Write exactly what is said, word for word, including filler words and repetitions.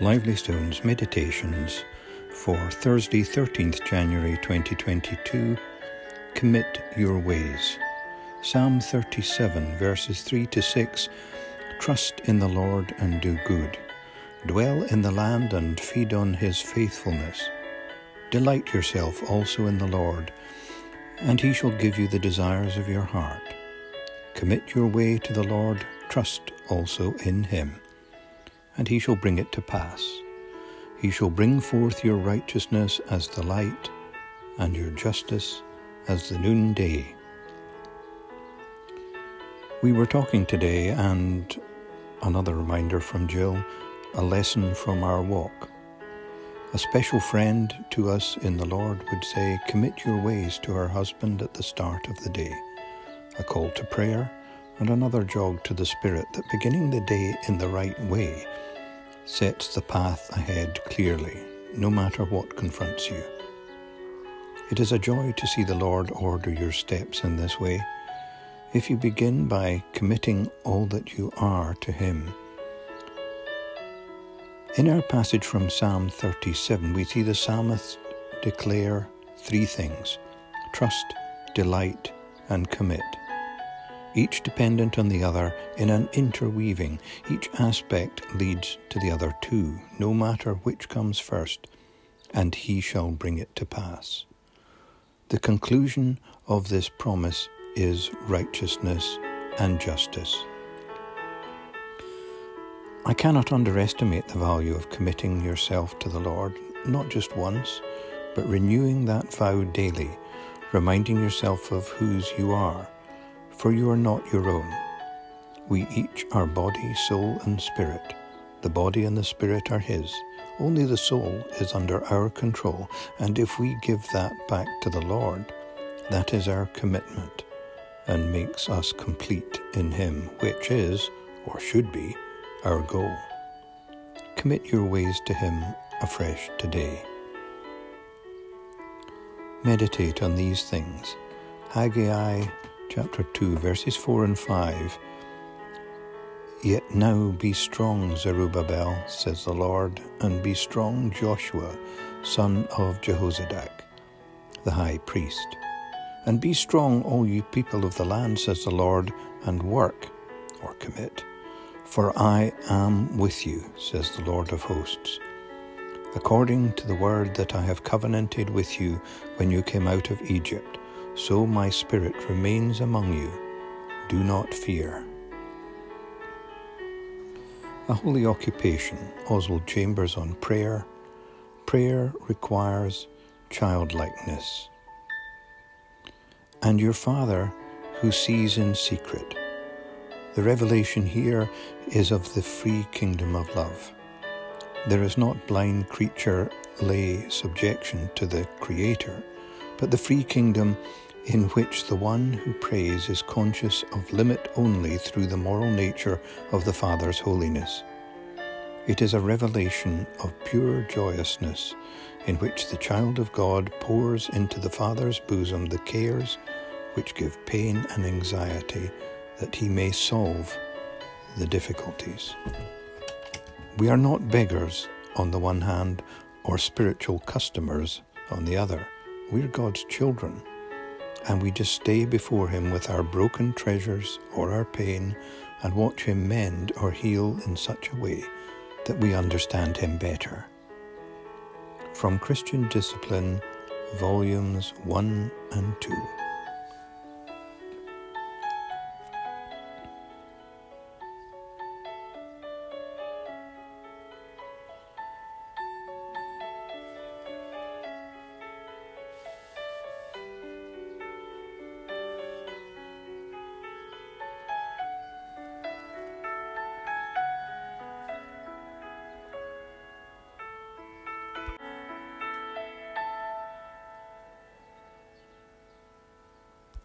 Lively Stones Meditations for Thursday, thirteenth January twenty twenty-two. Commit your ways. Psalm thirty-seven, verses three to six. Trust in the Lord and do good. Dwell in the land and feed on his faithfulness. Delight yourself also in the Lord, and he shall give you the desires of your heart. Commit your way to the Lord, trust also in him, and he shall bring it to pass. He shall bring forth your righteousness as the light, and your justice as the noonday. We were talking today, and another reminder from Jill, a lesson from our walk. A special friend to us in the Lord would say, commit your ways to her husband at the start of the day. A call to prayer and another jog to the Spirit that beginning the day in the right way sets the path ahead clearly, no matter what confronts you. It is a joy to see the Lord order your steps in this way. If you begin by committing all that you are to him. In our passage from Psalm thirty-seven, we see the psalmist declare three things: trust, delight, and commit. Each dependent on the other in an interweaving. Each aspect leads to the other two, no matter which comes first, and he shall bring it to pass. The conclusion of this promise is righteousness and justice. I cannot underestimate the value of committing yourself to the Lord, not just once, but renewing that vow daily, reminding yourself of whose you are, for you are not your own. We each are body, soul, and spirit. The body and the spirit are his. Only the soul is under our control, and if we give that back to the Lord, that is our commitment, and makes us complete in him, which is, or should be, our goal. Commit your ways to him afresh today. Meditate on these things. Haggai chapter two, verses four and five. Yet now be strong, Zerubbabel, says the Lord, and be strong, Joshua, son of Jehozadak, the high priest. And be strong, all you people of the land, says the Lord, and work, or commit. For I am with you, says the Lord of hosts, according to the word that I have covenanted with you when you came out of Egypt. So my spirit remains among you. Do not fear. A holy occupation. Oswald Chambers on prayer. Prayer requires childlikeness. And your Father who sees in secret. The revelation here is of the free kingdom of love. There is not blind creature lay subjection to the Creator, but the free kingdom in which the one who prays is conscious of limit only through the moral nature of the Father's holiness. It is a revelation of pure joyousness in which the child of God pours into the Father's bosom the cares which give pain and anxiety, that he may solve the difficulties. We are not beggars on the one hand, or spiritual customers on the other. We're God's children, and we just stay before him with our broken treasures or our pain and watch him mend or heal in such a way that we understand him better. From Christian Discipline, Volumes one and two.